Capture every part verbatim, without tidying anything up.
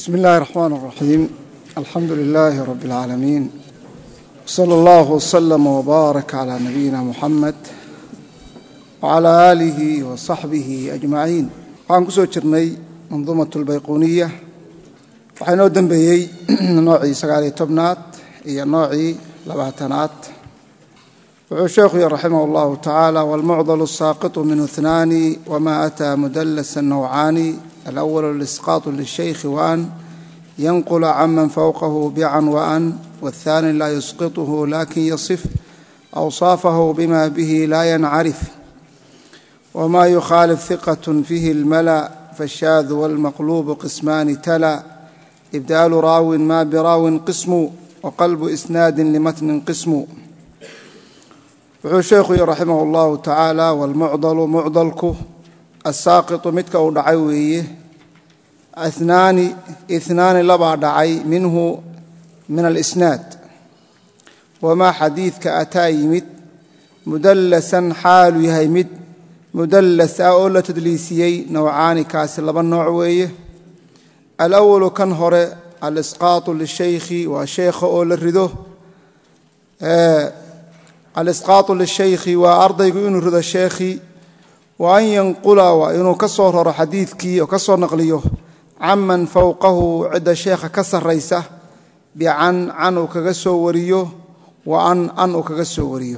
بسم الله الرحمن الرحيم الحمد لله رب العالمين صلى الله وسلم وبارك على نبينا محمد وعلى آله وصحبه أجمعين. waxaan kusoo jirnay manduumaة الbayquniya waxaa inoo dambeeyey noocii sagaal iyo tobnaad iyo noocii labaatanaad. wuxuu sheekhu yidhi raximah اllahu tacaala wاlmucdل الsaaqiط minhu اثnaani wma أtىa mudلسa نوعaani الأول الإسقاط للشيخ وأن ينقل عمن فوقه بعا وأن والثاني لا يسقطه لكن يصف أوصافه بما به لا ينعرف وما يخالف ثقة فيه الملأ فالشاذ والمقلوب قسمان تلا إبدال راو ما براو قسم وقلب إسناد لمتن قسم. وحو الشيخ رحمه الله تعالى والمعضل معضلك الساقط متك أو دعويه اثنان اثنان لبع دعي منه من الإسناد وما حديث كأتى يمد مدلسا حال يهيمد مدلس أول تدليسيي نوعان كاس لبن نوعويه. الأول كان هو الإسقاط للشيخ والشيخ أول الرده آه الإسقاط للشيخ وأرض يقولون رضا الشيخ وأن ينقل وإنه كسر حديثك وكسر نقليه عمن فوقه عد الشيخ كسر ريسه بعن عنه كغسو وريه وأن أنه كغسو وريه.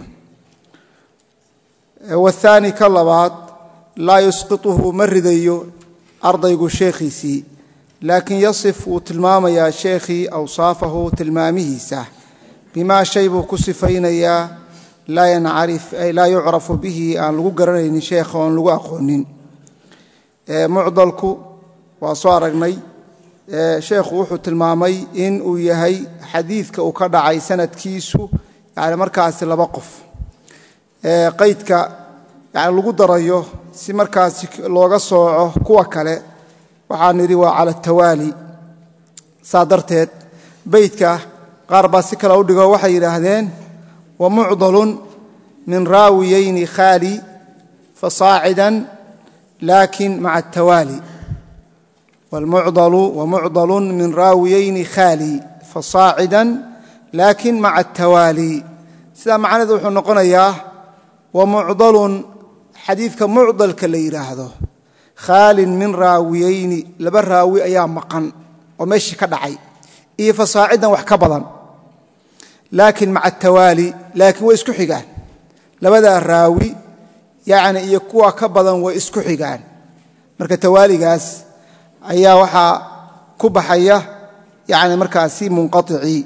والثاني كاللبات لا يسقطه مرديه أرض يقول شيخي سي لكن يصف تلمام يا شيخي أوصافه تلمامه سه بما شيبه كسفين يا لا ينعرف أي لا يعرف به أن لغو قرنين شيخ وأن لغو أقونين. معضلك وصارقني شيخ وحو تلمامي إن ويهي حديثك وكدعي سنة كيسو يعني مركز لبقف قيدك يعني لغو دريه سي مركز لوغا صوعه كوا كله waxaan iri waa ala tawali saadarteed beydka qaar baa si kala u dhigo waxay yiraahdeen wa mu'dalun min raawiyayn khali fasaa'idan laakin ma'a tawali wal mu'dalu wa mu'dalun min raawiyayn khali fasaa'idan laakin ma'a tawali sida macnaheedu wuxuu noqonayaa wa mu'dalun xadiidka mu'dalka la yiraahdo خال من راويين لبا راوي ايا مقن ومشي كدحي اي فصاعدا wax ka badan laakin ma'a tawali laakin way isku xigaan labada raawi yaani iyo kuwa ka badan way isku xigaan marka tawaligaas ayaa waxa ku baxaya yaani markaasi munqati'i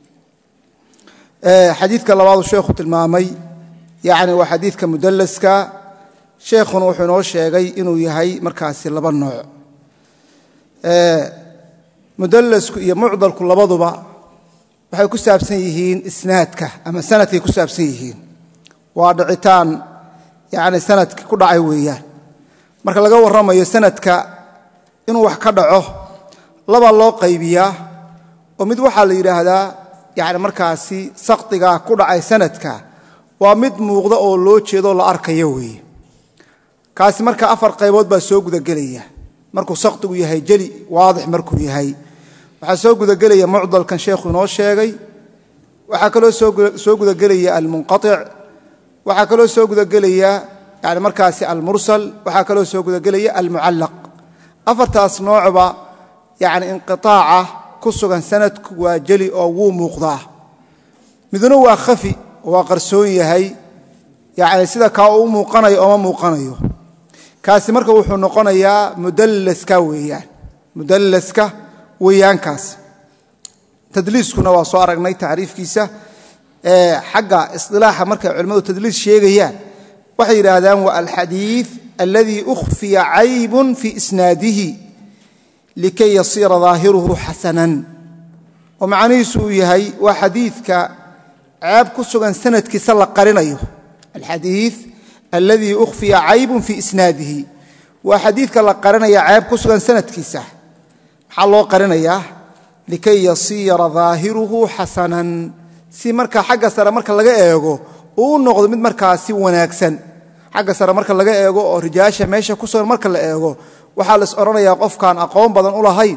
ee xadiidka labaad sheekhu tilmaamay yaani waa xadiidka mudallaska sheekhuna wuxuu noo sheegay inuu yahay markaasi laba nooc ee mudallasku iyo mu'dalku labaduba waxay ku saabsan yihiin isnaadka ama sanadkay ku saabsan yihiin waa dhicitaan yaani sanadka ku dhacay weeyaan marka laga warramayo sanadka inuu wax ka dhaco laba loo qaybiyaa oo mid waxa la yiraahdaa yaani markaasi saqtiga ku dhacay sanadka waa mid muuqda oo loo jeedo la arkayo weey kaasi marka afar qaybood baa soo guda galaya markuu saqtigu yahay jali waadix markuu yahay waxa soo guda galaya mu'dalkan sheekhu noo sheegay waxa kale soo guda galaya al-munqati' waxa kale soo guda galaya yaani markaasi al-mursal waxa kale soo guda galaya al-mu'allaq afartaas noocba yaani inqitaa'a ku sugan sanadku waa jali oo wuu muuqdaa midna waa khafi waa qarsoon yahay yaani sida ka uu muuqanayo ama muuqanayo kaasi marka wuxuu noqonayaa mudallaska weeyaan mudallaska weeyaan kaas tadliiskuna waa soo aragnay taariifkiisa ee xagga istilaaha marka culimadu tadliis sheegayaan waxay yiraahdaan waa al-hadith alladhi ukhfiya aybun fi isnadihi likay yasira zaahiruhu hasanan wa macnihiisu yahay waa hadithka aab ku sugan sanadkiisa la qarinayo al-hadith الذي أخفي عيب في إسناده وحديث كلا قرنا يا عيب كسر سنة كيسة حلو قرنا يا لكي يصير ظاهره حسنا سي مركا حاجة سر مركا لقى إيجو ونقض من مركا سي وناكسن حاجة سر مركا لقى إيجو رجاشة ماشى كسر مركا لقى إيجو وحال سأرنا يا قف كان أقوم بدن أولا هاي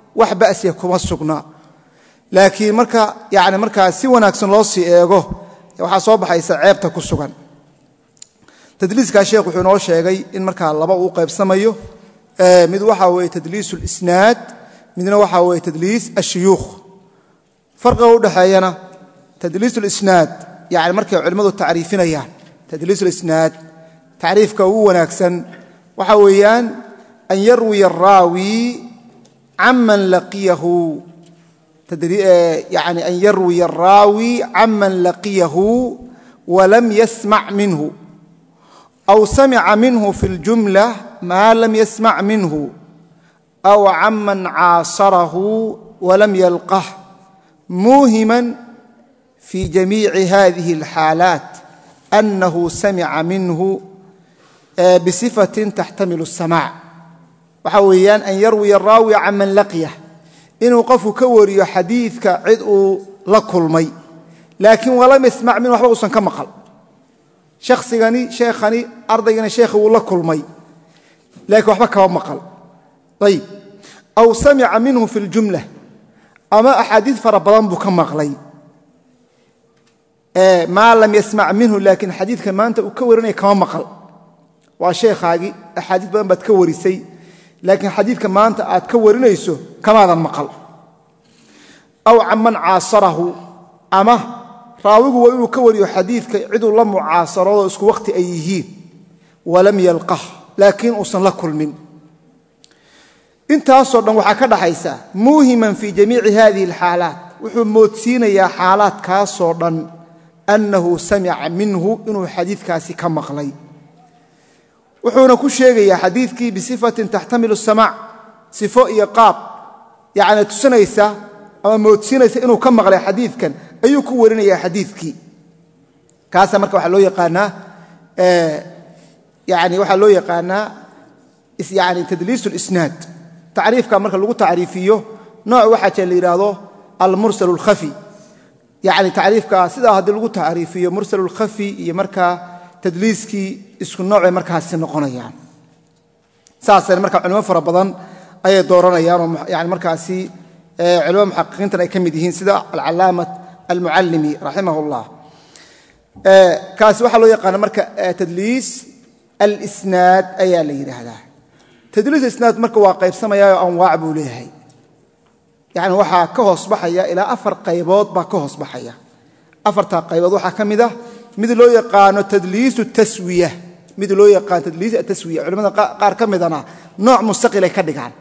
wax ba'siya kuma sugna laakiin marka yaani marka si wanaagsan loo sii eego waxa soo baxaysa ceebta ku sugan tadliiska sheekhu wuxuu noo sheegay in marka laba uu qaybsamayo mid waxa weeye tadliisul isnaad midna waxa weeye tadliis ashuyuukh farqiga u dhaxeeyana tadliisul isnaad yaani markay culimadu taariifinayaan tadliisul isnaad taariifka uu wanaagsan waxa weeyaan an yarwi ar-rawi amman laqiyahu يعني أن يروي الراوي عمن لقيه ولم يسمع منه أو سمع منه في الجملة ما لم يسمع منه أو عمن عاصره ولم يلقه موهما في جميع هذه الحالات أنه سمع منه بصفة تحتمل السماع وحويان أن يروي الراوي عمن لقيه inuu qofku ka wariyo xadiidka cid uu la kulmay laakiin wala mismac min waxba uusan ka maqal shakhsigani sheekhani ardaygani sheekhu uu la kulmay laakiin waxba ka maqal tayib aw sami'a minhu fi al-jumla ama ahadith fara badan buu ka maqlay ee ma lam yasma' minhu laakiin xadiidka maanta uu ka warinay kama maqal waa sheekhaagi ahadith badan bad ka warisay laakiin xadiidka maanta aad ka warinayso kamaadan maqal aw amman aasarahu ama raawigu waa inuu ka wariyo xadiidka cid uu la mucaasarado isku waqti ay yihiin walam yalqah laakiin uusan la kulmin intaasoo dhan waxa ka dhaxaysa muuhiman fi jamiici hadhihi alxaalaat wuxuu moodsiinayaa xaalaadkaasoo dhan annahu sami'a minhu inuu xadiidkaasi ka maqlay wuxuuna ku sheegayaa xadiidkii bisifatin taxtamilu as-sama' sifo iyo qaab yaani tusinaysa ama moodsinaysa inuu ka maqlay xadiidkan ayuu ku warinayaa xadiidkii kaasa marka waxa loo yaqaanaa ee yaani waxa loo yaqaanaa is yaani tadliisul isnaad taariifka marka lagu taariifiyo nooc waxa jeel yiraahdo al-mursal al-khafi yaani taariifka sida hadii lagu taariifiyo mursal al-khafi iyo marka tadliiski isku nooc ay markaas noqonayaan saasana marka culimo fara badan ay dooranayaan oo yaani markaasi ee culimo muhaqqiqiinta ay kamid yihiin sida al-allama al-muallimi rahimahullah ee kaas waxa loo yaqaan marka tadliis al-isnaad ayaa la yiraahdaa tadliis isnaad marka waa qaybsamaya oo anwaac buu leeyahay yaani waxa ka hoos baxaya ilaa afar qaybood ba ka hoos baxaya afarta qaybood waxa kamid ah mid loo yaqaano tadliis at-taswiya mid loo yaqaan tadliis at-taswiya culimada qaar kamidana nooc mustaqil ay ka dhigaan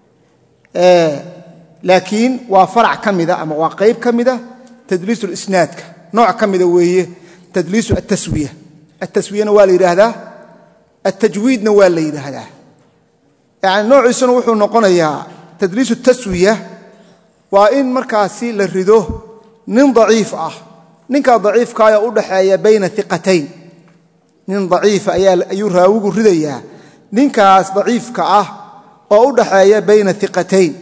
ee laakiin waa farac kamida ama waa qayb kamida tadliis al-isnaadka nooc kamida weeye tadliis at-taswiya at-taswiyana waa la yiraahdaa at-tajwiidna waa la yiraahdaa yaani noociisuna wuxuu noqonayaa tadliis at-taswiya waa in markaasi la rido nin dhaif ah ninka dhaifka ayaa u dhaxeeya bayna thiqatayn nin dhaif ayaa ayuu raawigu ridayaa ninkaas dhaifka ah oo u dhaxeeya bayna thiqatayn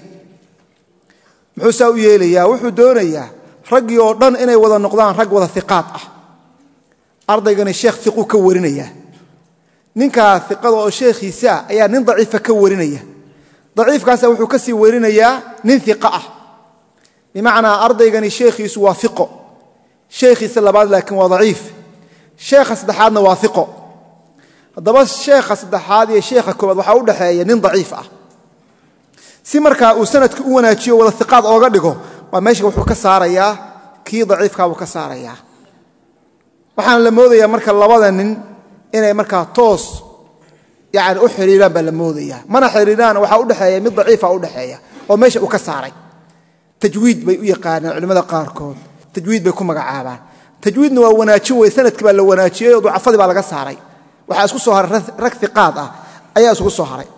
muxuu saa u yeelayaa wuxuu doonayaa ragii oo dhan inay wada noqdaan rag wada thiqaat ah ardaygani sheekh thiqu ka warinaya ninka thiqada oo sheekhiisa ayaa nin dhaif ka warinaya dhaifkaas wuxuu ka sii warinayaa nin thiqa ah bimaana ardaygani sheekhiisu waa thiqo sheekhiisa labaad laakiin waa dhaif sheekha saddexaadna waa thiqo hadaba sheekha saddexaad iyo sheekha koobaad waxa u dhaxeeya nin dhaif ah si marka uu sanadku u wanaajiyo wada thiqaad ooga dhigo waa meesha wuxuu ka saarayaa kii dhaifka uu ka saarayaa waxaan la moodayaa marka labada nin inay marka toos yaani u xiriiraan baa la moodayaa mana xiriiraan waxa u dhaxeeya mid dhaif ah u dhaxeeya oo meesha uu ka saaray tajwiid bay u yaqaanaan culimada qaarkood tajwiid bay ku magacaabaan tajwiidna waa wanaajin way sanadkii baa la wanaajiyay oo ducafadii baa laga saaray waxa isku soo haray rag thiqaad ah ayaa isku soo haray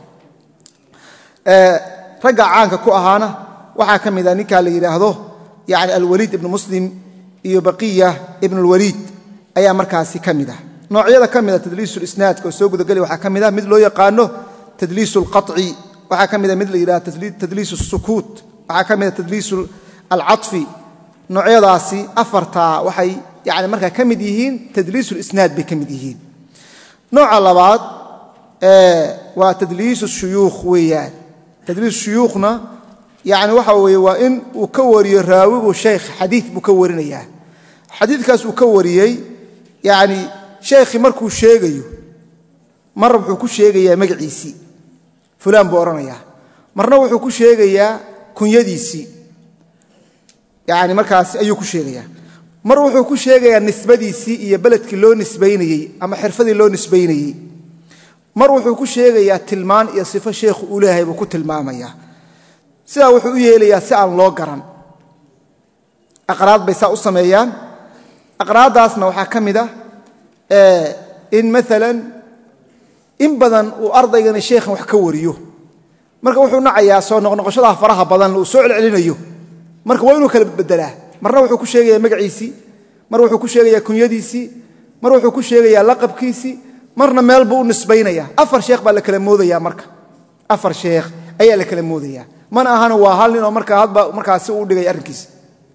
ee ragga caanka ku ahaana waxa kamid ah ninka la yiraahdo yaani al-Walid ibn Muslim iyo Baqiya ibn al-Walid ayaa markaasi kamid ah noocyada kamid ah tadliisul isnaadka oo soo gudagalay waxa kamid ah mid loo yaqaano tadliisul qat'i waxa kamid ah mid la yiraahdo tadliisus sukut waxa kamid ah tadliisul al-atfi noocyadaasi afarta waxay yaani marka kamid yihiin tadliisul isnaad bay kamid yihiin nooca labaad ee waa tadliisus shuyuukh weeyaan tadliis shuyuukhna yani waxa weeye waa in uu ka wariyo raawigu sheekh xadiid buu ka warinayaa xadiidkaas uu ka wariyey yani sheekhi markuu sheegayo mar wuxuu ku sheegayaa magaciisii fulaan buu oranayaa marna wuxuu ku sheegayaa kunyadiisii yani markaas ayuu ku sheegayaa mar wuxuu ku sheegayaa nisbadiisii iyo beledkii loo nisbaynayey ama xirfadii loo nisbaynayey mar wuxuu ku sheegayaa tilmaan iyo sifo sheekhu uu leeyahay buu ku tilmaamayaa sidaa wuxuu u yeelayaa si aan loo garan aqraad bay saa u sameeyaan aqraadaasna waxaa ka mid ah in maalan in badan uu ardaygani sheekhan wax ka wariyo marka wuxuu nacayaa soo noqnoqoshada faraha badan uu soo celcelinayo marka waa inuu kala bedelaa marna wuxuu ku sheegayaa magaciisii mar wuxuu ku sheegayaa kunyadiisii mar wuxuu ku sheegayaa laqabkiisii marna meel buu u nisbaynayaa afar sheekh baa la kala moodayaa marka afar sheekh ayaa la kala moodayaa mana ahana waa hal nin oo markaa hadba markaasi uu dhigay arrinkiisa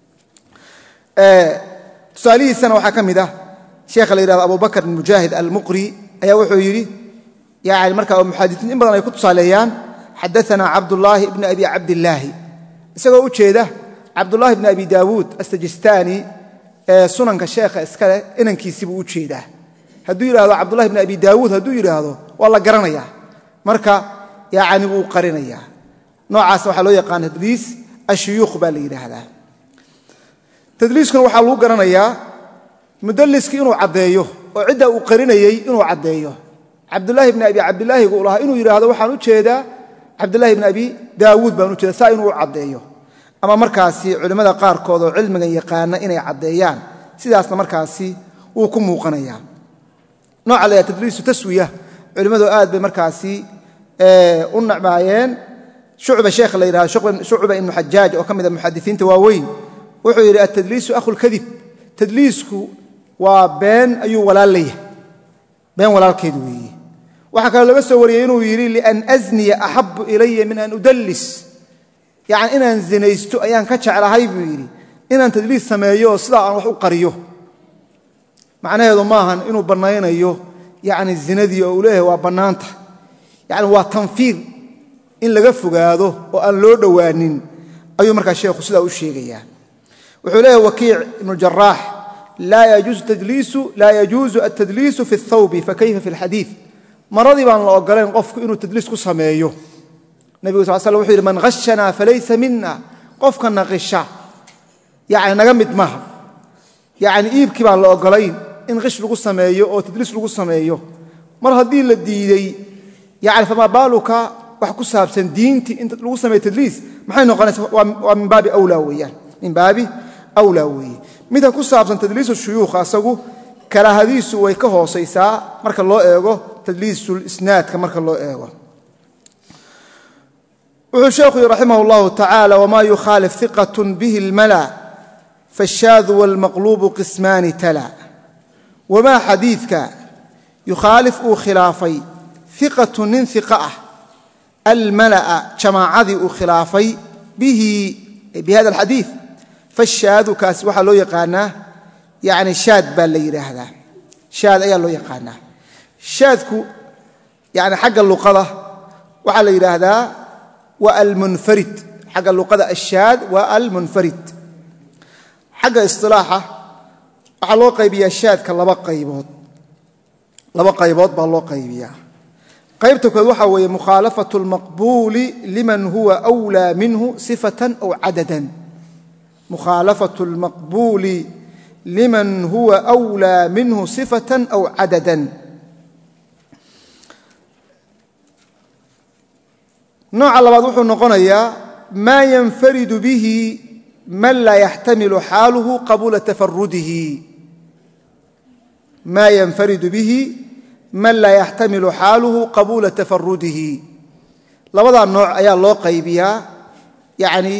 tusaalihiisana waxaa ka mid ah sheekha la yidhahdo abubakr bin mujaahid almuqri ayaa wuxuu yidhi yani markaa muxaadisiin in badan ay ku tusaaleeyaan xadaanaa cabdullaahi ibni abi cabdillaahi isagoo u jeeda cabdullaahi bni abi daawuud asajistaani ee sunanka sheekha iskaleh inankiisibuu u jeedaa hadduu yidhahdo cabdullahi bni abi daawuud hadduu yidhaahdo waa la garanayaa marka yani wuu qarinayaa noocaas waxaa loo yaqaan tadliis ashuyuukh baa la yidhaahdaa tadliiskuna waxaa lagu garanayaa mudalliski inuu caddeeyo oo ciddaa uu qarinayey inuu caddeeyo cabdullaahi bni abi cabdilaahigu u lahaa inuu yidhaahdo waxaan u jeedaa cabdullaahi bni abi daawuud baan u jeeda saa inuu u caddeeyo ama markaasi culimmada qaarkood oo cilmigan yaqaana inay caddeeyaan sidaasna markaasi wuu ku muuqanayaa nooca la yidhahda tadliisu taswiya culimmadu aad bay markaasi u nacmaayeen shucba sheekha la yidhahdo shucba ibnu xajaaj oo ka mida muxadisiinta waaweyn wuxuu yidhi atadliisu akhulkadib tadliisku waa been ayuu walaal leeyahay been walaalkeed weeye waxaa kaloo laga soo wariyey inuu yidhi lian azniya axabu ilaya min an udallis yani inaan zinaysto ayaan ka jeclahay buu yidhi inaan tadliis sameeyo oo sidaa aan wax u qariyo macnaheedu maahan inuu bannaynayo yani zinadii oo uu leeyahay waa bannaanta yani waa tanfiir in laga fogaado oo aan loo dhowaanin ayuu markaa sheekhu sidaa u sheegayaa wuxuu leeyahay wakiic ibnu jaraax laa yajuuzu altadliisu fi اthawbi fakayfa fi اlxadiid maradii baan la ogolayn qofku inuu tadliis ku sameeyo nebigu sal slam wuxuu yidhi man hashanaa falaysa mina qofka naqisha yani naga mid maaha yani iibkii baan la ogolayn in qish lagu sameeyo oo tadliis lagu sameeyo mar haddii la diidey yani famaa baaluka wax ku saabsan diintii in lagu sameeyo tadliis maxay noqonaysa waa min baabi awlaa weeyaan min baabi awlaa weeye midka ku saabsan tadliisu shuyuukha asagu karaahadiisu way ka hoosaysaa marka loo eego tadliisul isnaadka marka loo eego wuxuu sheekhu yidhi raximah اllahu tacaala wma yukhaalif iqat bihi اlmala faاshaadu wاlmaqluubu qismaani tala wamaa xadiidka yukhaalif uu khilaafay iqatu nin iqa ah almala'a jamaacadii uu khilaafay bihi bihada alxadiid fashaadu kaasi waxaa loo yaqaanaa yani shaad baa la yidhaahdaa shaad ayaa loo yaqaanaa shaadku yani xagga luqada waxaa la yidhaahdaa waa almunfarid xagga luqada ashaad waa almunfarid xagga isilaaxa waxaa loo qaybiyaa shaadka laba qaybood laba qaybood baa loo qaybiyaa qaybta kood waxaa weeye mukhaalafatu اlmaqbuuli liman huwa أwlىa minhu sifatan aw cadadan mukhaalafatu اlmaqbuuli liman huwa أwlىa minhu sifatan aw cadadan nooca labaad wuxuu noqonayaa maa yanfaridu bihi man laa yaxtamilu xaaluhu qabuula tafarudihi maa yanfaridu bihi man laa yaxtamilu xaaluhu qabuula tafarudihi labadaa nooc ayaa loo qaybiyaa yani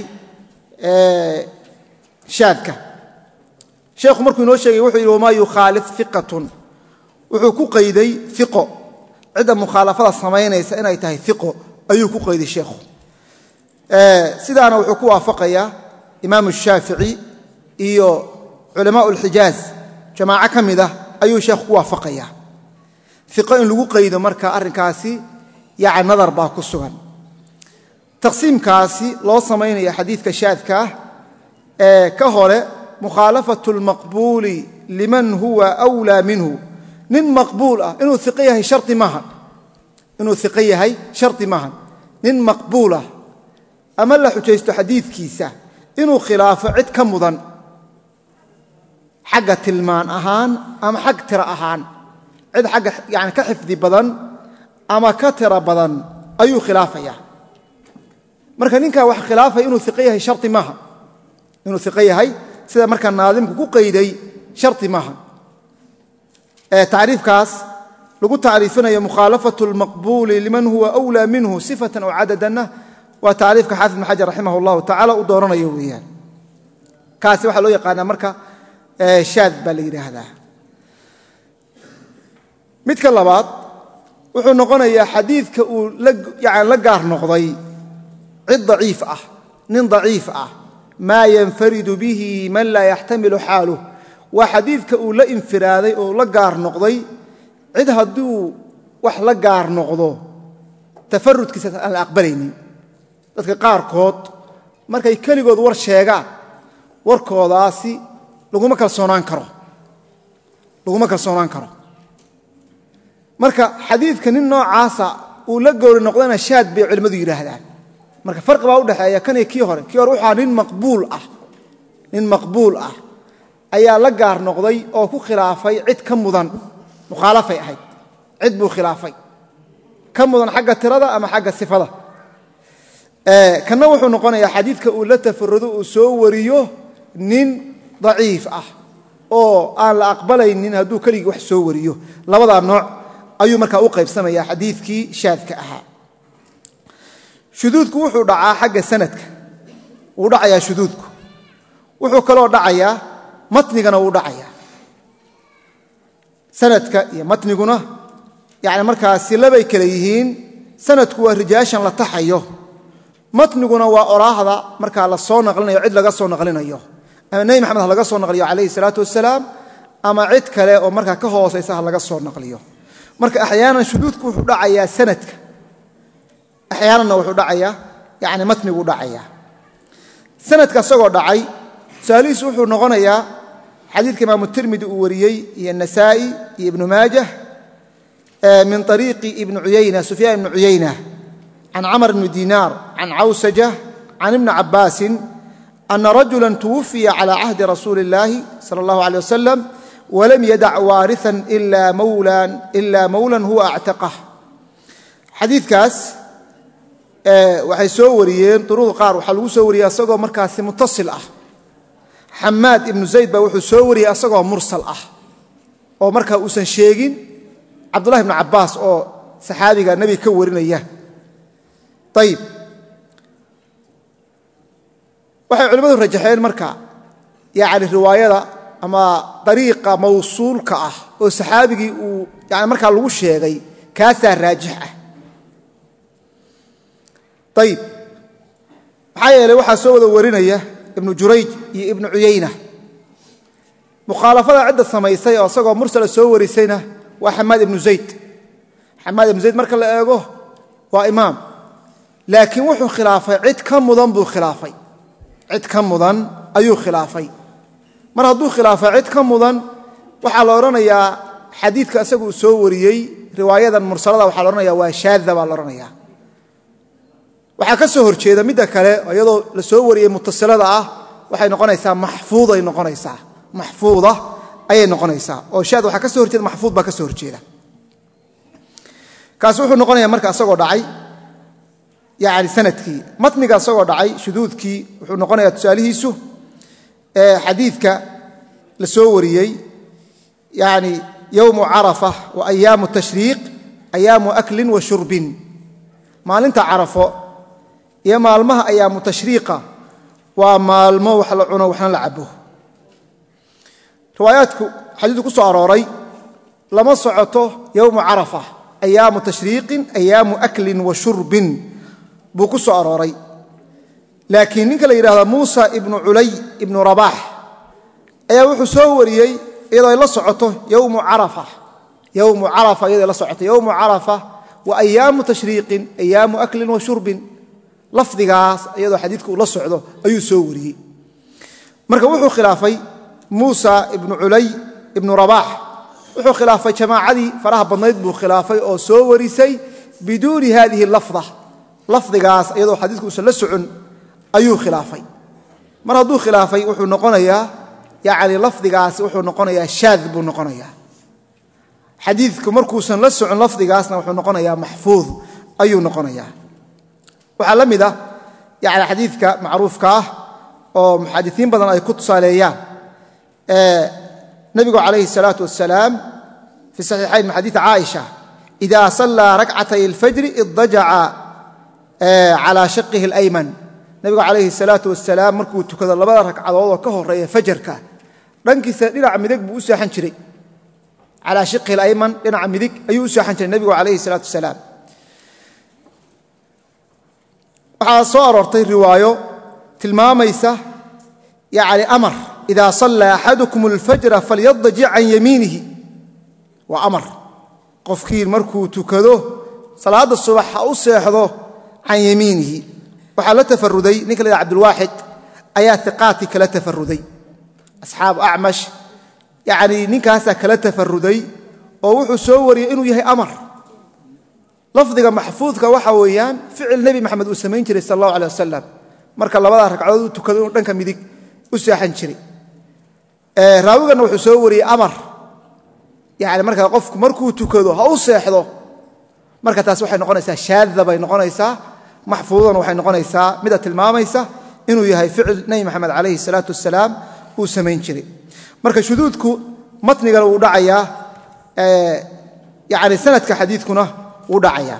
shaadka sheekhu markuu inoo sheegay wuxuu yidhi wamaa yukhaalif iqatun wuxuu ku qayday iqo cidda mukhaalafada samaynaysa inay tahay iqo ayuu ku qayday sheekhu sidaana wuxuu ku waafaqayaa imaamu shaafici iyo culamaa اlxijaaz jamaaco ka mid ah ayuu sheekhu ku waafaqayaa iqo in lagu qaydo marka arrinkaasi yani nadar baa ku sugan taqsiimkaasi loo samaynaya xadiidka shaadka ah ee ka hore mukhaalafatu lmaqbuuli liman huwa awlaa minhu nin maqbuul ah inuu iqo yahay shari maaha inuu iqo yahay shardi maaha nin maqbuul ah ama la xujaysto xadiidkiisa inuu khilaafo cid ka mudan xagga tilmaan ahaan ama xag tira ahaan cid xagga yani ka xifdi badan ama ka tira badan ayuu khilaafaya marka ninkaa wax khilaafaya inuu iqo yahay shari maaha inuu iqo yahay sida markaa naadimku ku qayday shari maaha tacriifkaas lagu tacriifinayo mukhaalafatu lmaqbuuli liman huwa awlaa minhu sifatan aw cadadanna waa tacriifka xaafid ibn xajar raximah allahu tacala u dooranayo weeyaan kaasi waxaa loo yaqaanaa marka shaad baa la yidhaahdaa midka labaad wuxuu noqonayaa xadiidka uu yani la gaar noqday cid daciif ah nin daciif ah maa yanfaridu bihi man laa yaxtamilu xaaluh waa xadiidka uu la infiraaday oo la gaar noqday cid hadduu wax la gaar noqdo tafarudkiisa aan la aqbalaynin dadka qaarkood markay keligood war sheegaan warkoodaasi laguma kalsoonaan karo laguma kalsoonaan karo marka xadiidka nin noocaasa uu la goori noqdana shaad bay culimmadu yidhaahdaan marka farqi baa u dhexeeya kan iyo kii hore kii hore waxaa nin maqbuul ah nin maqbuul ah ayaa la gaar noqday oo ku khilaafay cid ka mudan mukhaalafay ahayd cid buu khilaafay ka mudan xagga tirada ama xagga sifada kanna wuxuu noqonayaa xadiidka uu la tafarudo uu soo wariyo nin daciif ah oo aan la aqbalaynin hadduu keligii wax soo wariyo labadaa nooc ayuu markaa u qaybsamayaa xadiidkii shaadka ahaa shuduudku wuxuu dhacaa xagga sanadka wuu dhacayaa shuduudku wuxuu kaloo dhacayaa matnigana wuu dhacayaa sanadka iyo matniguna yani markaa silabay kale yihiin sanadku waa rijaashan la taxayo matniguna waa oraahda markaa la soo naqlinayo cid laga soo naqlinayo ama nebi maxamed ha laga soo naqliyo calayhi salaatu wasalaam ama cid kale oo markaa ka hoosaysa ha laga soo naqliyo marka axyaanan shuduudku wuxuu dhacayaa sanadka axyaananna wuxuu dhacayaa yani matniguu dhacayaa sanadka isagoo dhacay tusaalihiisu wuxuu noqonayaa xadiidka imaamu tirmidi uu wariyey iyo nasaa'i iyo ibnu maajah min ariiqi ibni cuyayna sufyaan ibni cuyayna can camr bni dinaar can cawsaja can ibni cabbaasin ana rajula twufiya calى cahdi rasuuli اllaahi salى اllahu alيه wasalam walam yadac waariثa ila mawlan huwa actaqah xadiidkaas waxay soo wariyeen duruqda qaar waxaa lagu soo wariyey asagoo markaasi mutasil ah xamaad ibnu zayd baa wuxuu soo wariyey asagoo mursal ah oo markaa uusan sheegin cabdullahi ibnu cabbaas oo saxaabiga nebiga ka warinaya ayib waxay culimmadu rajaxeen marka yani riwaayada ama dariiqa mawsuulka ah oo saxaabigii uu yani markaa lagu sheegay kaasaa raajix ah ayib maxaa yeeley waxaa soo wada warinaya ibnu jurayj iyo ibnu cuyayna mukhaalafada cidda samaysay oo isagoo mursala soo warisayna waa xamaad ibnu zayd xamaad ibnu zayd marka la eego waa imaam laakiin wuxuu khilaafay cid ka mudan buu khilaafay cid ka mudan ayuu khilaafay mar hadduu khilaafay cid ka mudan waxaa la odhanayaa xadiidka isagu uu soo wariyey riwaayadan mursalada waxaa la odhanaya waa shaadda baa la odhanaya waxaa ka soo horjeeda midda kale iyadoo la soo wariyey mutasilada ah waxay noqonaysaa maxfuuday noqonaysaa maxfuuda ayay noqonaysaa oo shaad waxaa ka soo horjeeda maxfuud baa ka soo horjeeda kaasi wuxuu noqonayaa marka isagoo dhacay yani sanadkii matniga isagoo dhacay shuduudkii wuxuu noqonayaa tusaalihiisu xadiidka la soo wariyey yani yowmu carafa wa ayaamu tashriiq ayaamu aklin wa shurbin maalinta carafo iyo maalmaha ayaamu tashriiqa waa maalmo wax la cuno waxna la cabo riwaayaadku xadiidku ku soo arooray lama socoto yowmu carafa ayaamu tashriiqin ayaamu aklin wa shurbin buu ku soo arooray laakiin ninka la yidhahdo muusa ibnu culay ibnu rabaax ayaa wuxuu soo wariyey iyadoo ay la socoto yowmu carafa yowmu carafa iyadoo ay la socoto yowmu carafa wa ayaamu tashriiqin ayaamu aklin wa shurbin lafdigaas iyadoo xadiidku ula socdo ayuu soo wariyey marka wuxuu khilaafay Muusa ibn Ulay ibn Rabah wuxuu khilaafay jamaacadii faraha badnayd buu khilaafay oo soo warisay biduuni hadhihi lafdha lafdigaas iyadoo xadiidku uu la socon ayuu khilaafay mar hadduu khilaafay wuxuu noqonayaa yaani lafdigaas wuxuu noqonayaa shaad buu noqonayaa xadiidku markuu san la socon lafdigaasna wuxuu noqonayaa mahfuuz ayuu noqonayaa waxa la mid ah yaani xadiidka macruufka ah oo muhaddisiin badan ay ku tusaaleeyaan ee nabigu calayhi salaatu wassalaam fi sahihayn min hadith Aisha idha salla rak'atay al-fajr iddaja'a ala shiqihi al-ayman nabigu calayhi salaatu wassalaam markuu tukado labada ragcadood oo ka horeeya fajrka dhankiisa dhinaca midig buu u saaxan jiray ala shiqihi al-ayman dhinaca midig ayuu u saaxan jiray nabigu calayhi salaatu wassalaam waxa soo aroortay riwaayo tilmaamaysa yaani amar idha salla ahadukum al-fajr falyadji an yaminihi wa amar qofkii markuu tukado salaada subax u seexdo an yaminihi waxa la tafaruday ninka la Abdul Wahid ayaa thiqaati kala tafaruday asxaab a'mash yaani ninkaas kala tafaruday oo wuxuu soo wariyay inuu yahay amar lafdiga mahfuudka waxa weeyaan ficil nabi maxamed uu sameeyay jiray sallallahu alayhi wasallam marka labada ragcadood uu tukado inuu dhanka midig u saaxan jiray ee raawigana wuxuu soo wariyay amar yaani marka qofku markuu tukado ha u seexdo marka taas waxay noqonaysaa shaadda bay noqonaysaa محفوظا waxay noqonaysaa mid tilmaamaysa inuu yahay ficil nabi maxamed calayhi salaatu wassalaam uu sameyn jiray marka shuduudku matniga uu dhacaya ee yaani sanadka xadiidkuna uu dhacaya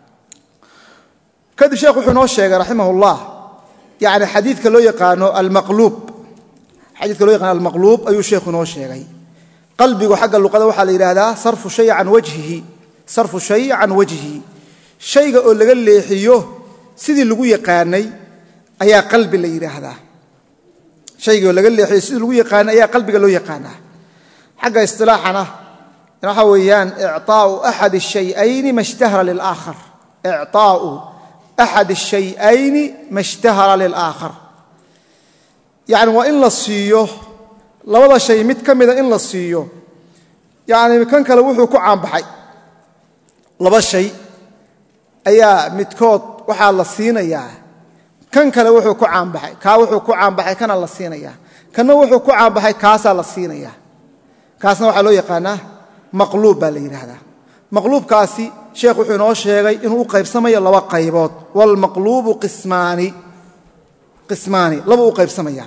kadib sheekhu wuxuu noo sheegay rahimahullah yaani xadiidka loo yaqaano al-maqlub xadiidka loo yaqaano al-maqlub ayuu sheekhu noo sheegay qalbigu xagga luqada waxa la yiraahdaa sarfu shay an wajhihi sarfu shay an wajhihi shayga oo laga leexiyo sidii lagu yaqaanay ayaa qalbi la yiraahdaa shayga laga leexiyo sidii lagu yaqaanay ayaa qalbiga loo yaqaanaa xagga istilaaxana waxa weeyaan i'taa'u ahad ash-shay'ayn mashtahara lil aakhar i'taa'u ahad ash-shay'ayn mashtahara lil aakhar yaani waa in la siiyo labada shay mid kamida in la siiyo yaani kan kale wuxuu ku caanbaxay laba shay ayaa midkood waxa la siinayaa kan kale wuxuu ku caanbaxay ka wuxuu ku caanbaxay kana la siinayaa kana wuxuu ku caanbaxay kaasa la siinayaa kaasna waxa loo yaqaanaa maqluub baa la yiraahdaa maqluubkaasi sheekhu wuxuu noo sheegay inuu u qaybsamayo laba qaybood wal maqluubu qismaani qismaani laba u qaybsamaya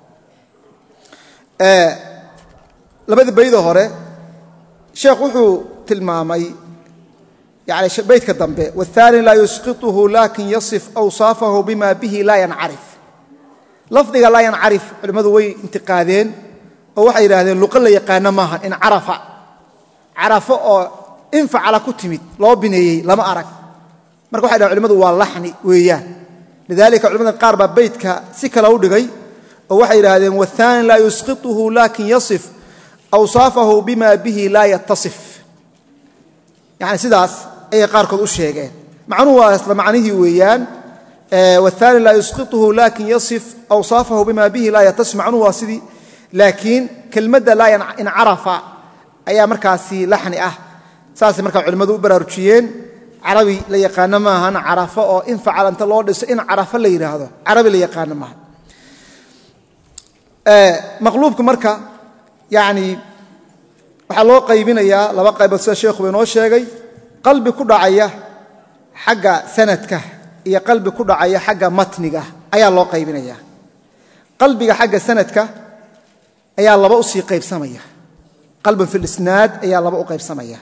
ee labada baydo hore sheekhu wuxuu tilmaamay يعني بيت كدنبه والثاني لا يسقطه لكن يصف أوصافه بما به لا ينعرف لفظه لا ينعرف علماء وي انتقادين أو waxay yiraahdeen luqad la yaqaan maaha in arafa arafa oo in facala ku timid loo bineeyay lama arag marka waxay yiraahdeen culimadu waa laxni weeyaan lidalika culimada qaar ba beedka si kala u dhigay oo waxay yiraahdeen والثاني لا يسقطه لكن يصف أوصافه بما به لا يتصف يعني sidaas ay qaarkood u sheegeen macnuhu waa isla macnihi weeyaan ee والثاني لا يسقطه لكن يصف أوصافه بما به لا يتصف macnuhu waa sidii laakiin kelmadda la yan'arafa ayaa markaasi laxni ah saas markaa culimadu u baraarujiyeen arabi la yaqaan ma ahan arafa oo in facalanta loo dhiso in arafa la yiraahdo arabi la yaqaan ma ee maqluubku marka yaani waxa loo qaybinayaa laba qaybood sida sheekhu inoo sheegay qalbi ku dhacaya xagga sanadka iyo qalbi ku dhacaya xagga matniga ayaa loo qaybinayaa qalbiga xagga sanadka ayaa laba u sii qaybsamaya qalbi fil isnaad ayaa laba u qaybsamaya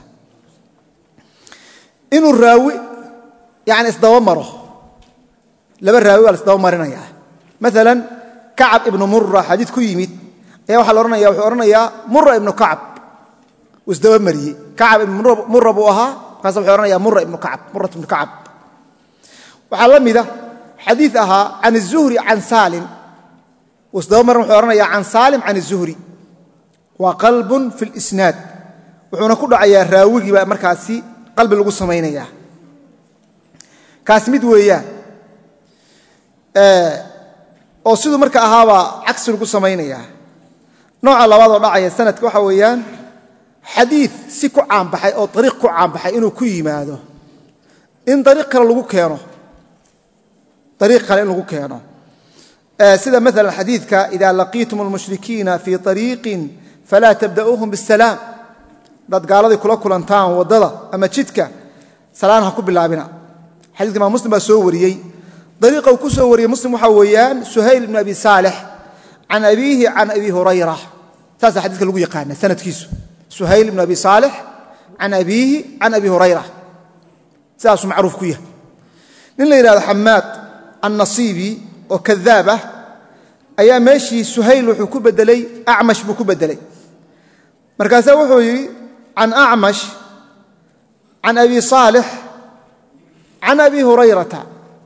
inuu raawi yaani isdaba maro laba raawi wal isdaba marinaya مثلا كعب ابن مرة حديث ku yimid ayaa waxa la oranayaa wuxuu oranayaa Murra ibn Ka'b wasdaba mariyay Ka'b ibn Murra buu ahaa kaas wuxuu oranayaa Murra ibn Ka'b Murra ibn Ka'b waxa la mida حديث ahaa عن الزهري عن سالم wasdaba mar wuxuu oranayaa عن سالم عن الزهري وقلب في الإسناد wuxuuna ku dhacayaa raawigi ba markaasi qalbi lagu sameeynaya kaas mid weeyaan oo sidoo marka ahaaba cagsi lagu sameeynaya nooca labaad oo dhacaya sanadka waxa weeyaan xadiis si ku caan baxay oo dariiq ku caan baxay inuu ku yimaado in dariiq kale lagu keeno dariiq kale in lagu keeno sida mesela xadiiska ida laqiitum almushrikiina fi tariiqin fala tabda'uuhum bisalaam dad gaaladii kula kulantaan wadada ama jidka salaan ha ku bilaabina xadiiska ma muslim baa soo wariyay dariiqa uu ku soo wariyay muslim waxa weeyaan suhayl ibn abi salih an abihi an abi hurayrah taasa xadiiska lagu yaqaan sanadkiisu suhayl ibn abi salih an abihi an abi hurayrah saasu macruuf ku yahay nin la yiraahdo Hammad an-Nasibi oo kadaab ah ayaa meeshii suhayl wuxuu ku bedelay a'mash buu ku bedelay markaas wuxuu yiri an a'mash an abi salih an abi hurayrata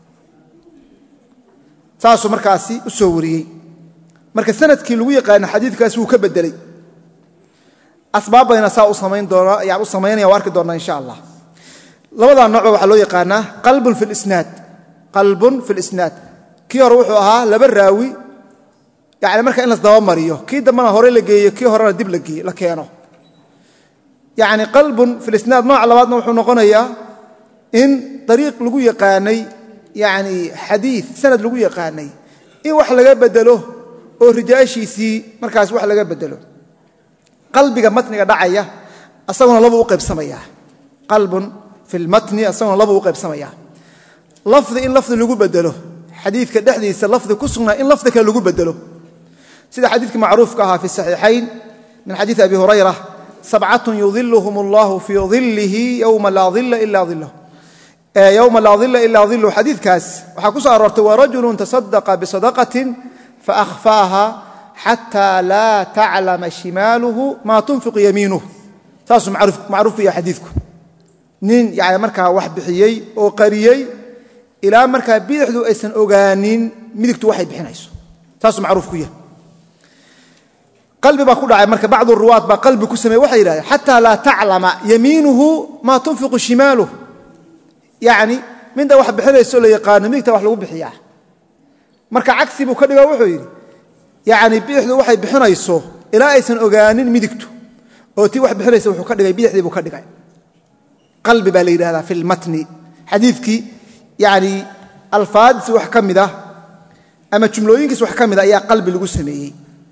saasu markaasi u soo wariyay marka sanadkii lagu yaqaan xadiidkaas uu ka bedelay asbaabayna saa u sameyn doona yaa u sameynaya warki doona insha Allah labada nooc waxa loo yaqaana qalbun fil isnad qalbun fil isnad kii hore wuxuu ahaa laba raawi yaani marka in la daba mariyo kii dambana hore la geeyo kii horena dib la geeyo la keeno yaani qalbun fil isnad nooc labaadna wuxuu noqonayaa in dariiq lagu yaqaanay yaani xadiis sanad lagu yaqaanay in wax laga bedelo oo rijaashiisi markaas wax laga bedelo qalbiga matniga dhacaya asaguna laba u qaybsamaya qalbun fil matni asaguna laba u qaybsamaya lafdi in lafdi lagu bedelo xadiiska dhaxdiisa lafdi ku sugnaa in lafdi kale lagu bedelo sida xadiiska macruufka ah fi sahihayn min xadiis abi hurayrah sab'atun yudhilluhum Allah fi dhillihi yawma la dhilla illa dhilluhu yawma la dhilla illa dhilluhu xadiiskaas waxa ku soo aroortay waa rajulun tasaddaqa bi sadaqatin fa akhfaha hatta la ta'lama shimaluhu ma tunfiqu yaminuhu taasu macruuf macruuf ya xadiisku nin yaani marka wax bixiyay oo qariyay ila marka bidixdu aysan ogaanin midigtu waxay bixinayso taasu macruuf ku yahay qalbi ba ku dhacay marka bacdu ruwaad ba qalbi ku sameey waxa yiraahdaa hatta la ta'lama yaminuhu ma tunfiqu shimaluhu yaani minda wax bixinayso la yaqaan midigta wax lagu bixiyaa marka cagsi buu ka dhigaa wuxuu yiri yaani bidixdu waxay bixinayso ila aysan ogaanin midigtu oo tii wax bixinayso wuxuu ka dhigay bidixdii buu ka dhigay qalbi baa la yiraahdaa fil matni xadiiski yaani alfaadis wax kamida ama jumlooyinkiis wax kamida ayaa qalbi lagu sameeyay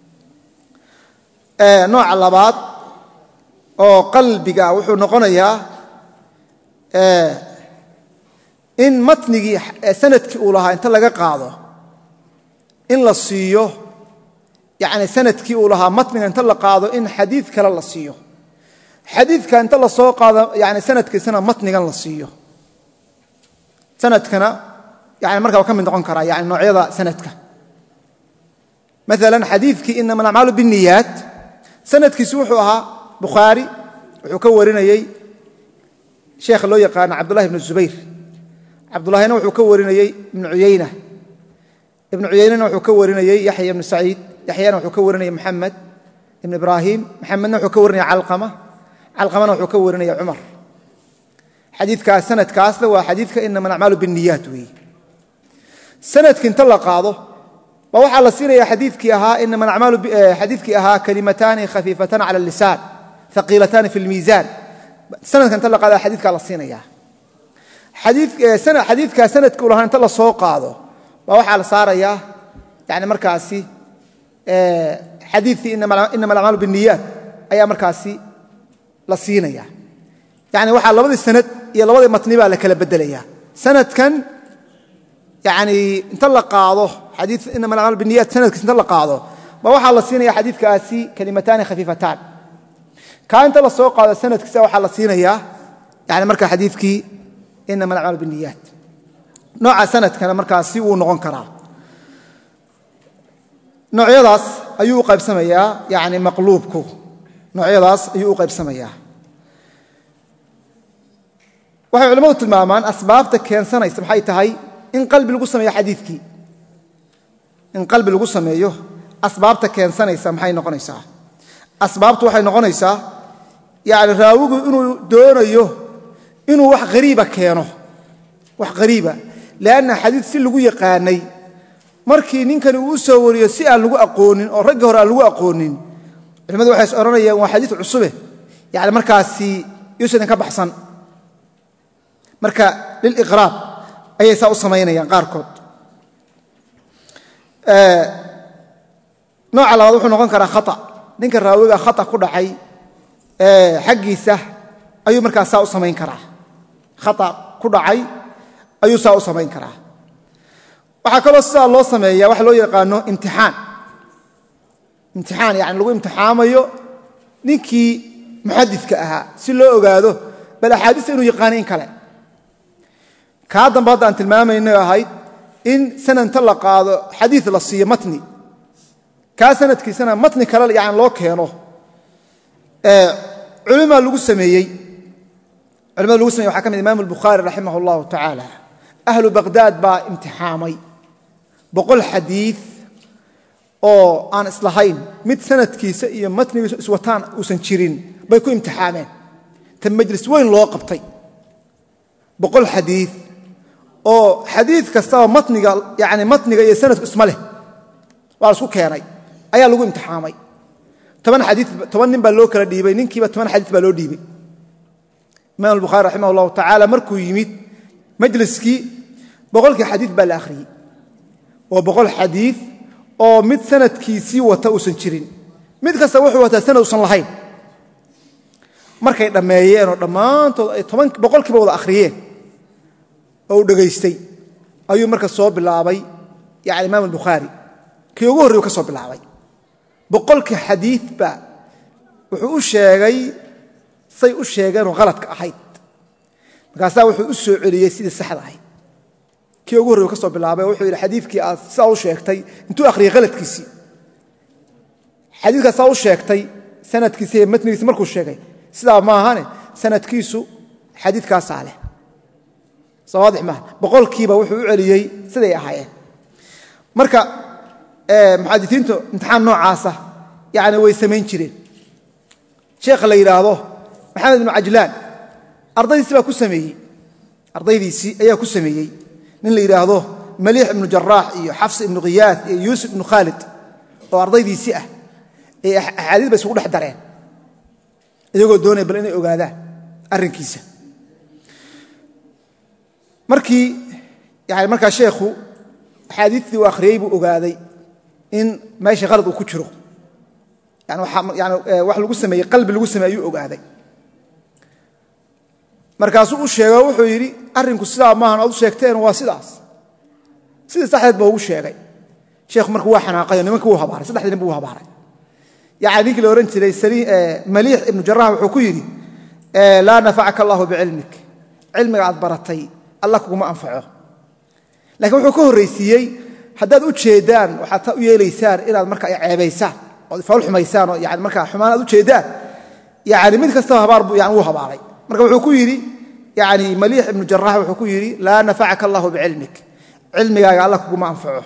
ee nooc labaad oo qalbiga wuxuu noqonayaa ee in matnigi sanadkii uu lahaa inta laga qaado in la siiyo yaani sanadkii uu lahaa matniga inta la qaado in xadiis kale la siiyo xadiiska inta la soo qaado yaani sanadkiisana matnigan la siiyo sanadkana yaani markaa ka mid noqon kara yaani noocyada sanadka مثلا xadiiski inama al-a'malu bin-niyyat sanadkiisu wuxuu ahaa Bukhari wuxuu ka warinayay sheekh loo yaqaan Abdullah ibn Zubayr Abdullahna wuxuu ka warinayay ibn Uyayna ibn Uyayna wuxuu ka warinayay Yahya ibn Sa'id Yahyana wuxuu ka warinayay Muhammad ibn Ibrahim Muhammadna wuxuu ka warinayay Alqama Alqamana wuxuu ka warinayay Umar xadiiska sanadkaasna waa xadiiska inama al-a'malu bin-niyyat wi sanadka inta la qaado waxa la siinaya xadiiskii ahaa inama al-a'malu xadiiskii ahaa kalimatan khafifatan ala al-lisan thaqilatan fi al-mizan sanadka inta la qaado xadiiska la siinaya xadiis sanad xadiiska sanadka uu lahaa inta la soo qaado waxa la saaraya yaani markaasi ee xadiiskii inama inama al-a'malu bin-niyyat ayaa markaasi la siinaya yaani waxa labadii sanad iyo labadii matni baa la kala bedelaya sanadkan yaani inta la qaado حديث إنما الأعمال بالنيات سند كسنت الله قاعده بوحى الله سينا يا حديث كاسي كلمتان خفيفتان كانت الله سوق هذا سند كسا وحى الله سينا يا يعني مركز حديث كي إنما الأعمال بالنيات نوع سند كان مركز سي ونغن كرا نوع يضاس أيوق بسمية يعني مقلوبكو نوع يضاس أيوق بسمية وهي علماء المامان أسباب تكين سنة يسمحي تهي إن قلب القسم يا حديثك in qalbi lagu sameeyo asbaabta keensanaysa maxay noqonaysaa asbaabtu waxay noqonaysaa yaani raawigu inuu doonayo inuu wax qariiba keeno wax qariiba laana xadiis si lagu yaqaanay markii ninkani uu soo wariyo si aan lagu aqoonin oo rag hore aan lagu aqoonin culimadu waxay oranayaan waa xadiis cusub yaani markaasi yuusan ka baxsan marka lil iqraab ayay saa u sameeyaan qaarkood ee nooca labaad wuxuu noqon karaa khata ninka raawiga khata ku dhacay ee xaqiisa ayuu markaa saa u sameyn karaa khata ku dhacay ayuu saa u sameyn karaa waxa kale oo saa loo sameeyaa waxa loo yaqaano imtixaan imtixaan yaani lagu imtixaamayo ninkii muhaddithka ahaa si loo ogaado bal ahadiis inuu yaqaan in kale ka dambaad aan tilmaamayno ahayd in sananta la qaado xadiis la siiyo matni ka sanadkiisana matni kale yaani loo keeno ee culimo lagu sameeyay culimo lagu sameeyay waxa kamid imaam al-bukhari rahimahullahu ta'ala ahlu baghdad ba imtixaamay boqol xadiis oo aan islahayn mid sanadkiisa iyo matnigiisa iswataan uusan jirin bay ku imtixaameen tan majlis weyn loo qabtay boqol xadiis oo xadiis kasta matniga yaani matniga iyo sanadku isma leh waa isku keenay ayaa lagu imtixaamay toban xadiis toban nin baa loo kala dhiibay ninkiiba toban xadiis baa loo dhiibay imaam al-bukhari rahimahullahu ta'ala markuu yimid majliskii boqolkii xadiis baa la akhriyay oo boqol xadiis oo mid sanadkiisii wata uusan jirin mid kasta wuxuu wataa sanad uusan lahayn markay dhameeyeen oo dhamaantood ay toban boqolkiiba wada akhriyeen oo dhageystay ayuu marka soo bilaabay yaani imaam al-bukhari kii ugu horreeyay ka soo bilaabay boqolkii xadiis ba wuxuu u sheegay say u sheegeen oo qalad ka ahayd markaas wuxuu u soo celiyay sidii saxda ahayd kii ugu horreeyay ka soo bilaabay wuxuu yiri xadiiskii aad saa u sheegtay intuu akhriyay qaladkiisii xadiiska saa u sheegtay sanadkiisii matnigiisii markuu sheegay sidaa ma ahane sanadkiisu xadiiskaas saale sawaadix ma boqolkiiba wuxuu u celiyay siday ahaayeen marka ee muhaddisiintu imtixaan noocaas ah yaani way sameyn jireen sheekh la yiraahdo maxamed ibn ajlan ardaydiisi baa ku sameeyay ardaydiisi ayaa ku sameeyay nin la yiraahdo maliix ibn jarrah iyo xafs ibn qiyath iyo yusuf ibn khalid oo ardaydiisi ah ee ahadiis bay isku dhex dareen iyagoo doonay bal inay ogaadaan arrinkiisa markii yaani marka sheekhu ahadiistii uu akhriyay buu ogaaday in meesha qalad uu ku jiro yaani waxa yaani wax lagu sameeyay qalbi lagu sameeyay ogaaday markaas uu sheegay wuxuu yiri arrinku sidaa ma ahan oo sheegteen waa sidaas sida saxeed baa uu sheegay sheekh markuu waa xanaaqay nimanka uu habaaray saddexdii nin buu habaaray yaani ninkii la oran jiray sari maliix ibn jarrah wuxuu ku yiri la nafa'aka allah bi'ilmik ilmiga aad baratay allah kuma anfaco laakiin wuxuu ka horreysiyay haddaad u jeedaan waxaad u yeelaysaan inaad marka ay ceebaysaan oo faul xumaysaan oo yaani marka xumaan aad u jeedaan yaani mid kasta habaar buu yaani uu habaaray marka wuxuu ku yiri yaani maliix ibn jarrah wuxuu ku yiri la nafa'aka allah bi'ilmik ilmigaaga allah kuma anfaco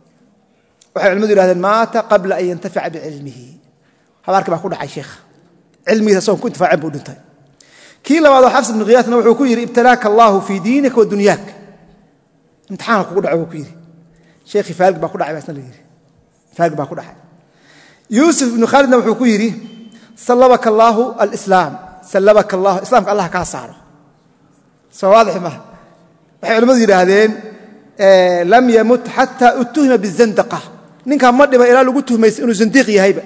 waxay culimadu yiraahdeen maata qabla an yantafi'a bi'ilmihi habaarka baa ku dhacay sheekh ilmigiisa soo ku intifaacin buu dhintay kii labaad oo xafs ibn qiyathna wuxuu ku yiri ibtalaaka allah fi diinika wa dunyaak imtixaan ku dhaco ku yiri sheekh faaq baa ku dhacay baasna la yiri faaq baa ku dhacay yusuf ibn khalidna wuxuu ku yiri sallabaka allah al-islam sallabaka allah islaamka allah ka saaro sawaadix ma waxay culimadu yiraahdeen ee lam yamut hatta utuhima bizandaqa ninka ma dhiba ilaa lagu tuhmaysan inuu zandiq yahayba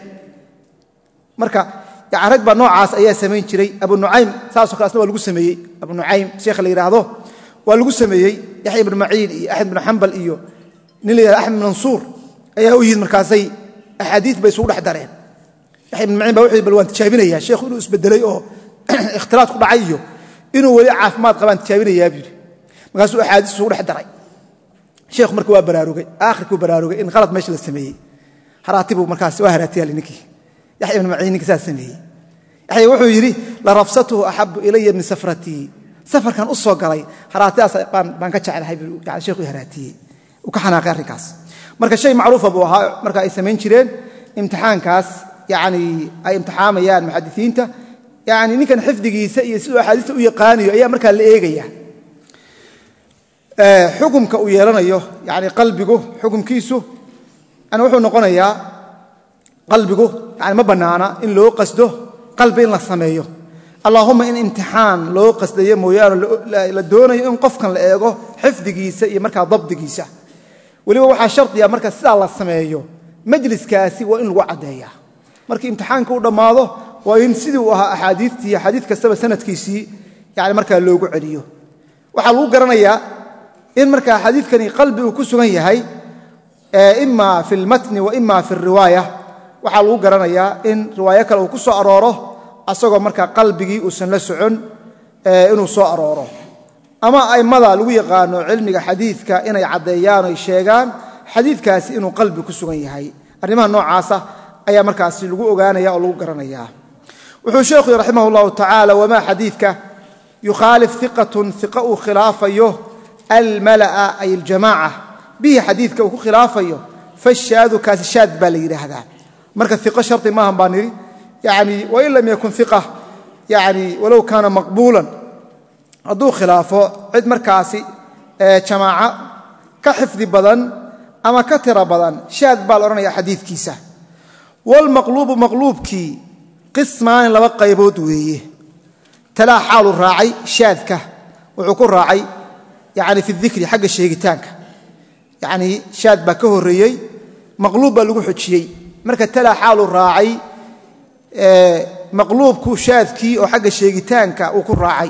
marka yaarag ba noocaas ayaa sameyn jiray abu nuaym saasoo kale asna waa lagu sameeyay abu nuaym sheekh la yiraahdo waa lagu sameeyay yahya ibn ma'in iyo ahmed ibn hanbal iyo nin la yiraahdo ahmed mansuur ayaa u yimid markaasay ahadiis bay soo dhex dareen yahya ibn ma'in baa wuxuu bal waan tijaabinaya sheekhu inuu isbedelay oo ikhtilaaf ku dhacay iyo inuu wali caafimaad qabaan tijaabinaya biri markaasuu ahadiis soo dhex daray sheekhu markuu waa baraarugay aakhirkuu baraarugay in qalad meesha la sameeyay haraatibu markaas waa haraatiyay ninkii يحيى بن معين كذا سميه يحيى وحو يري لرفسته احب الي من سفرتي سفر كان اسو غلاي هراتاس بان بان ka jecelahay yani sheekhu haraatiyay u ka xanaaqay arrinkaas marka shay macruuf buu ahaa marka ay sameyn jireen imtixaankaas yani ay imtixaamayaan muhaddisiinta yani ninkan xifdigiisa iyo sidoo xadiista u yaqaaniyo ayaa marka la eegaya xukumka uu yeelanayo yani qalbigu xukumkiisu ana wuxuu noqonayaa qalbigu yani ma banaana in loo qasdo qalbi in la sameeyo allahumma in imtixaan loo qasdayo mooyaane la doonayo in qofkan la eego xifdigiisa iyo markaa dabdigiisa waliba waxaa shardiya marka sidaa la sameeyo majliskaasi waa in lagu caddeeyaa markii imtixaanka uu dhammaado waa in sidii uu ahaa axaadiistii xadiid kastaba sanadkiisii yani markaa loogu celiyo waxaa lagu garanayaa in markaa xadiidkani qalbi uu ku sugan yahay ima fi lmatni wa ima fi riwaaya waxaa lagu garanayaa in riwaayo kale uu ku soo arooro asagoo markaa qalbigii uusan la socon inuu soo arooro ama aimada lagu yaqaano cilmiga xadiidka inay caddeeyaan oy sheegaan xadiidkaasi inuu qalbi ku sugan yahay arrimaha noocaasa ayaa markaasi lagu ogaanaya oo lagu garanaya wuxuu sheekhu raximah llahu tacaala wamaa xadiidka yukhaalif iqatun iqa uu khilaafayo almala'a ay aljamaaca bihi xadiidka uu ku khilaafayo fashaadu kaasi shaad baa la yidhaahdaa marka iqo shardi maahan baa nidhi yani wain lam yakun iqa yani walow kaana maqbuulan hadduu khilaafo cid markaasi jamaaca ka xifdi badan ama ka tira badan shaad baa la odhanaya xadiidkiisa waalmaqluubu maqluubkii qismaani laba qaybood weeye talaa xaalu raacay shaadka wuxuu ku raacay yani fi dikri xagga sheegitaanka yani shaad baa ka horreeyey maqluub baa lagu xojiyey marka talaa xaalu raacay maqluubku shaadkii oo xagga sheegitaanka uu ku raacay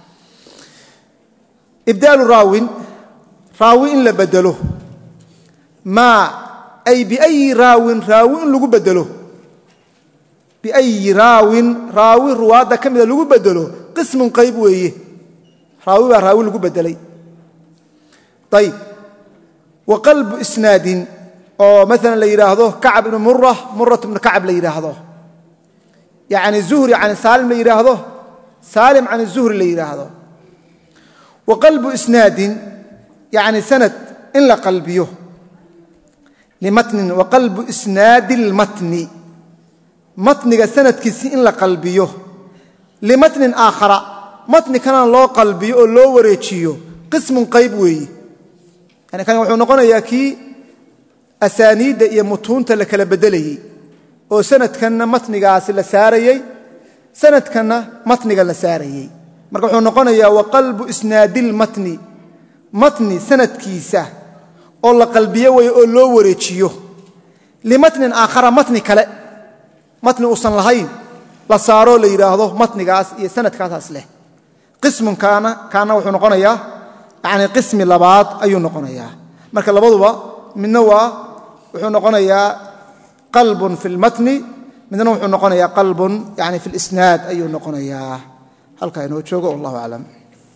ibdaalu raawin raawi in la bedelo maa ay biayi raawin raawi in lagu bedelo biayi raawin raawi ruwaadda ka mida lagu bedelo qismun qayb weeye raawi baa raawi lagu bedelay ayib wa qalbu isnaadin oo maalan la yidhaahdo kacab ibnu mura murat ibnu kacab la yidhaahdo yani zuhri can saalim la yidhaahdo saalim can zuhri la yidhaahdo wa qalbu isnaadin yani sanad in la qalbiyo limatnin wa qalbu isnaadi lmatni matniga sanadkiisi in la qalbiyo limatnin aakhara matni kalena loo qalbiyo oo loo wareejiyo qismun qayb weeye yani kan wuxuu noqonayaa kii asaaniidda iyo mutuunta la kala bedelayey oo sanadkanna matnigaasi la saarayey sanadkanna matniga la saarayey marka wuxuu noqonayaa wa qalbu isnaadilmatni matni sanadkiisa oo la qalbiyo weeye oo loo wareejiyo limatnin aakhara matni kale matni uusan lahayn la saaroo la yidhaahdo matnigaas iyo sanadkaasaas leh qismunkaana kaana wuxuu noqonayaa yani qismi labaad ayuu noqonayaa marka labaduba midna waa wuxuu noqonayaa qalbun fi lmatni midna wuxuu noqonayaa qalbun yani fi lisnaad ayuu noqonayaa halkaa inoo joogo wallahu aclam